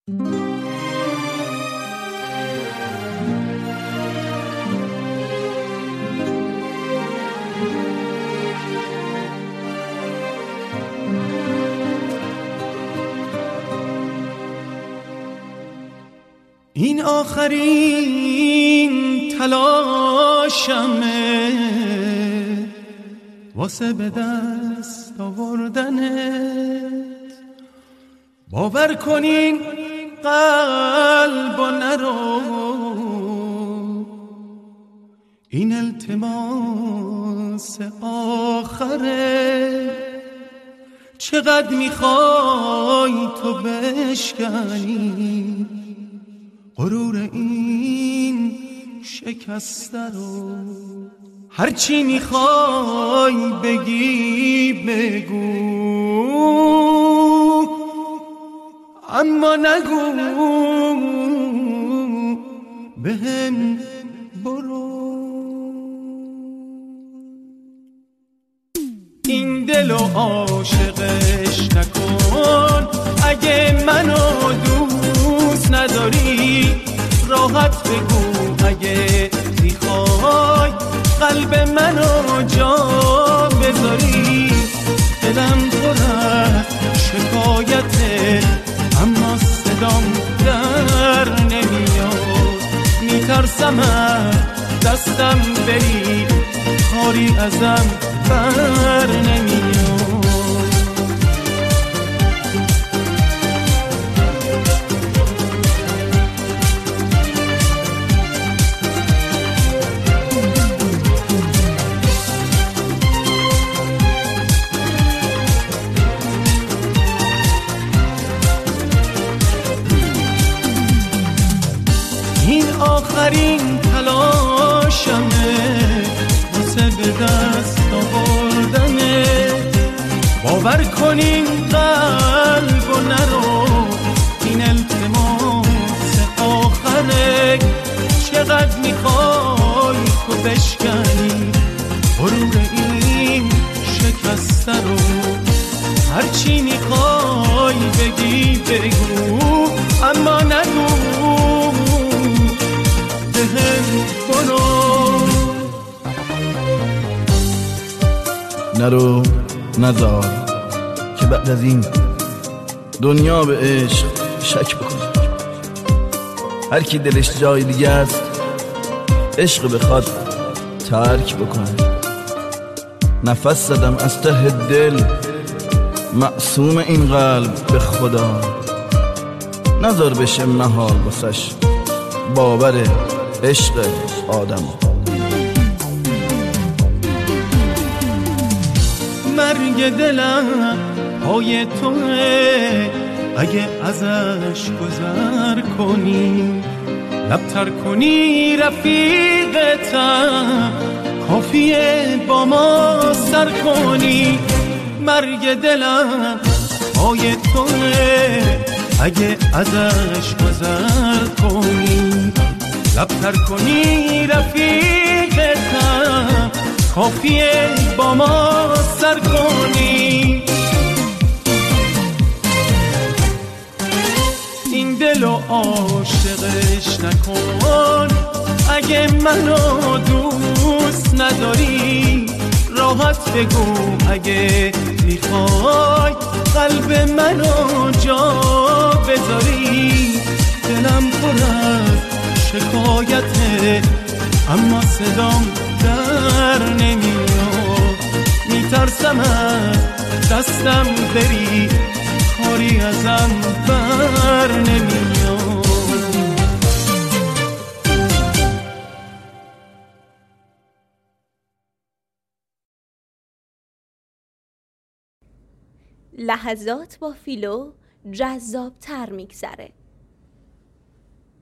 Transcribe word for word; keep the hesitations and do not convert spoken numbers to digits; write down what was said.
این آخرین تلاشمه واسه به دست آوردنت. باور کنین قلب و نرو، این التماس آخره. چقدر میخوای تو بشکنی غرور این شکسته رو؟ هرچی میخوای بگی بگو، اما نگو بهم برو. این دلو عاشقش نکن، اگه منو دوست نداری راحت بگو. اگه میخوای قلب منو جا بذاری، دلم پر از شکایته اما صدام در نمیاد. میترسم از دستم بری، کاری ازم بر نمیاد. این آخرین تلاشمه واسه به دست آوردنه. باور کنین قلب و نرو، این التماس آخره. چقدر میخوای تو بشکنی غرور این شکسته رو؟ هرچی میخوای بگی بگو، اما نگو نرو نزار که بعد از این دنیا به عشق شک بکنه. هر کی دلش جای دیگه است عشق بخواد ترک بکنه. نفس زدم از ته دل معصوم این قلب به خدا، نذار بشه محال واسش باور عشق آدم. مرگ دلم پای توه، اگه ازش گذر کنی لبتر کنی رفیقتم، کافیه با ما سر کنی. مرگ دلم پای توه، اگه ازش گذر کنی لبتر کنی رفیقتم، کافیه با ما سر کنی. این دلو عاشقش نکن، اگه منو دوست نداری راحت بگو. اگه میخوای قلب منو جا بذاری، دلم پر از شکایته اما صدام در نمیاد. میترسم از دستم بری، کاری ازم بر نمیاد. لحظات با فیلو جذاب تر میگذره.